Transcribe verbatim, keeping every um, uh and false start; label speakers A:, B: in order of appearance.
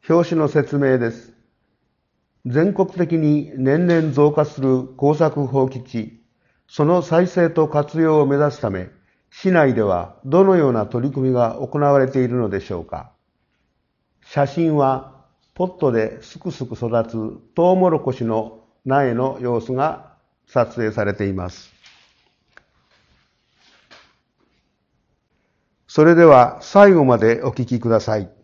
A: 表紙の説明です。全国的に年々増加する耕作放棄地、その再生と活用を目指すため、市内ではどのような取り組みが行われているのでしょうか。写真はポットですくすく育つトウモロコシの苗の様子が撮影されています。それでは最後までお聞きください。